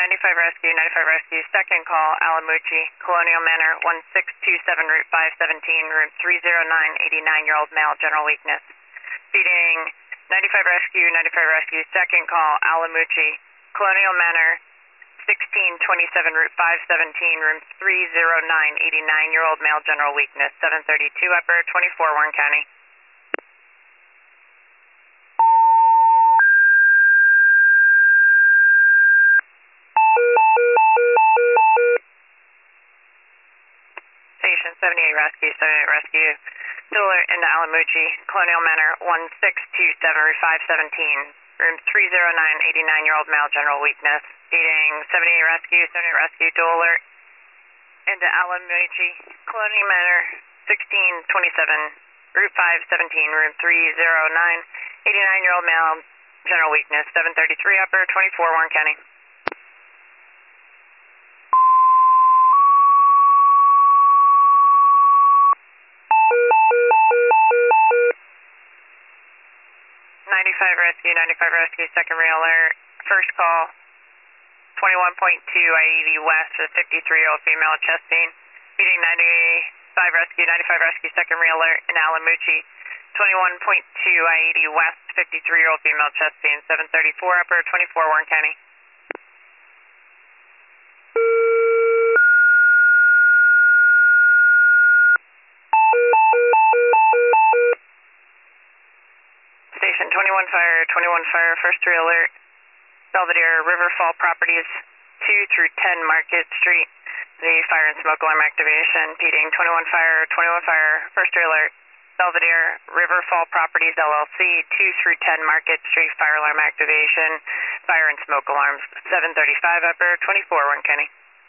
95 Rescue, 95 Rescue, second call, Alamucci, Colonial Manor, 1627, Route 517, room 309, 89-year-old male, general weakness. Feeding 95 Rescue, 95 Rescue, second call, Alamucci, Colonial Manor, 1627, Route 517, room 309, 89-year-old male, general weakness, 732 upper, 24 Warren County. Station 78 Rescue, 78 Rescue, still alert into Alamucci, Colonial Manor, 1627, Route 517, room 309, 89-year-old male, general weakness. Feeding 78 Rescue, 78 Rescue, dual alert into Alamucci, Colonial Manor, 1627, Route 517, room 309, 89-year-old male, general weakness, 733 upper, 24 Warren County. Rescue, 95 Rescue, second real alert, first call, 21.2 IED West with 53-year-old female chest pain. Feeding 95 Rescue, 95 Rescue, second real alert in Alamucci, 21.2 IED West, 53-year-old female chest pain, 734 upper, 24 Warren County. Station 21 Fire, first real alert, Belvedere Riverfall Properties, 2 through 10 Market Street, the fire and smoke alarm activation. Feeding 21 Fire, first real alert, Belvedere Riverfall Properties LLC, 2 through 10 Market Street, fire alarm activation, fire and smoke alarms, 735 upper, 24 Warren County.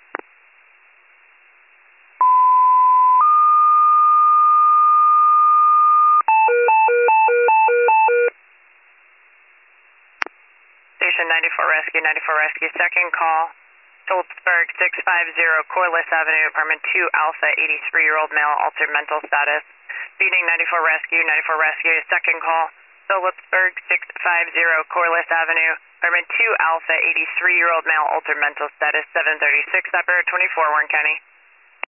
Station 94 Rescue, second call, Stoltzberg 650, Corliss Avenue, apartment 2 Alpha, 83-year-old male, altered mental status. Feeding 94 Rescue, second call, Phillipsburg 650, Corliss Avenue, apartment 2 Alpha, 83-year-old male, altered mental status, 736 upper, 24 Warren County.